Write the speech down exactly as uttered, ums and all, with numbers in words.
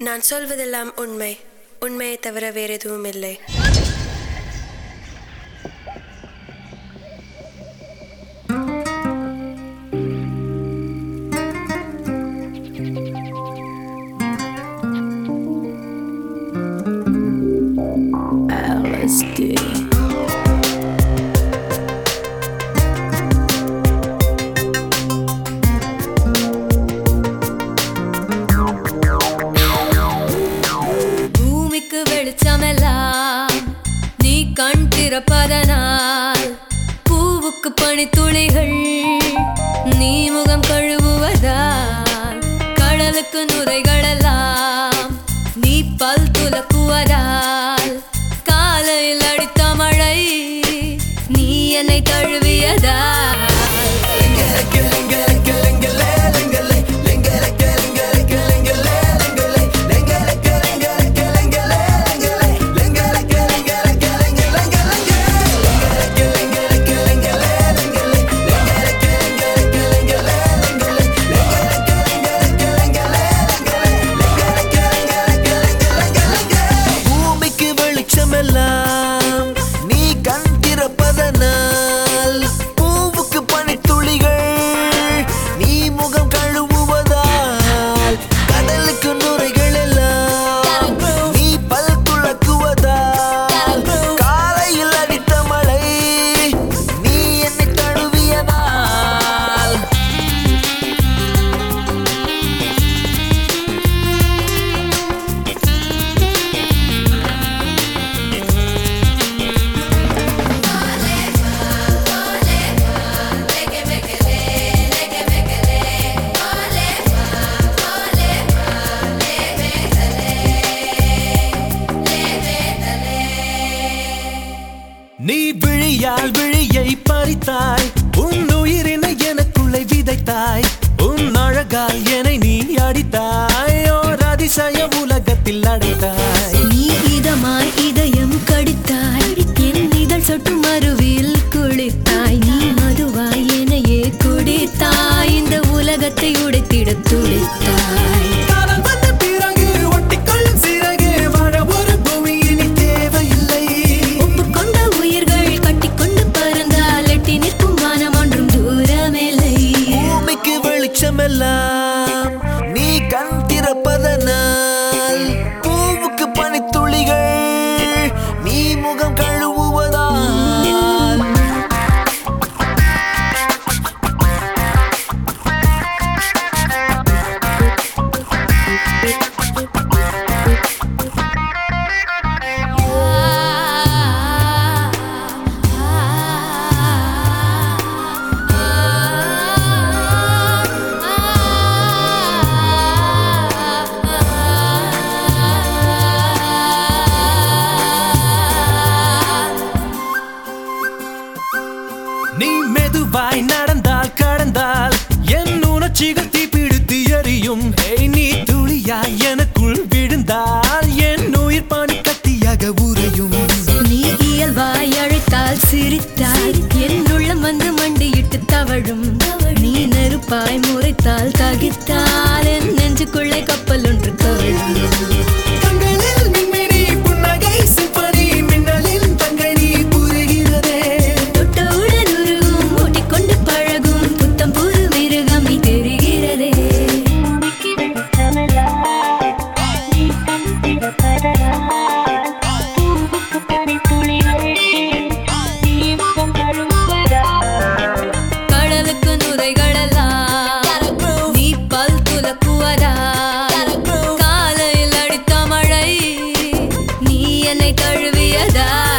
நான் சொல்வதெல்லாம் உண்மை. உண்மையை தவிர வேறு எதுவும் இல்லை. L S D நீ கண் திறப்பதனால் பூவுக்கு பனித்துளிகள் நீ முகம் கழுவுவதால் கடலுக்கு நுரைகளெல்லாம் நீ பல் துலக்குவதால் காலையில் அடித்த மழை நீ என்னை தழுவியதால் நீ கண் திறப்பதனால் பூவுக்கு பனித்துளிகள் நீ முகம் கழுவுவதால் கடலுக்கு நுரைகள் எல்லாம் நீ பல் துலக்குவதால் காலையில் அடித்த மழை நீ என்னை தழுவியதால் நீ விழியால் விழியை பறித்தாய் உன் உயிரினை எனக்குள்ளே விதைத்தாய் உன் அழகால் என்னை நீ அடித்தாய் ஓர் அதிசய உலகத்தில் அடைத்தாய் நீ இதமாய் இதயம் கடித்தாய் என் இதழ் சொட்டு மறுவில் குளித்தாய் நீ மதுவாய் என்னையே குடித்தாய் இந்த உலகத்தை உடைத்திட துடித்தாய் நீ கண் திறப்பதனால் பூவுக்கு பனித்துளிகள் நீ முகம் கழுவுவதால் நீ மெதுவாய் நடந்தால் கடந்தால் என் உணர்ச்சிகள் தீப்பிடித்து எரியும் நீ துளியாய் எனக்குள் விழுந்தால் என் உயிர் பானி கத்தியாக உறையும் நீ இயல்பாய் அழைத்தால் சிரித்தால் என் உள்ளம் வந்து மண்டியிட்டு தவழும் நீ நெருப்பாய் முறைத்தால் தகித்தால் என் நெஞ்சுக்குள்ளே கப்பல் ஒன்று கவிழும் காலையில் அடித்த மழை நீ என்னை தழுவியதா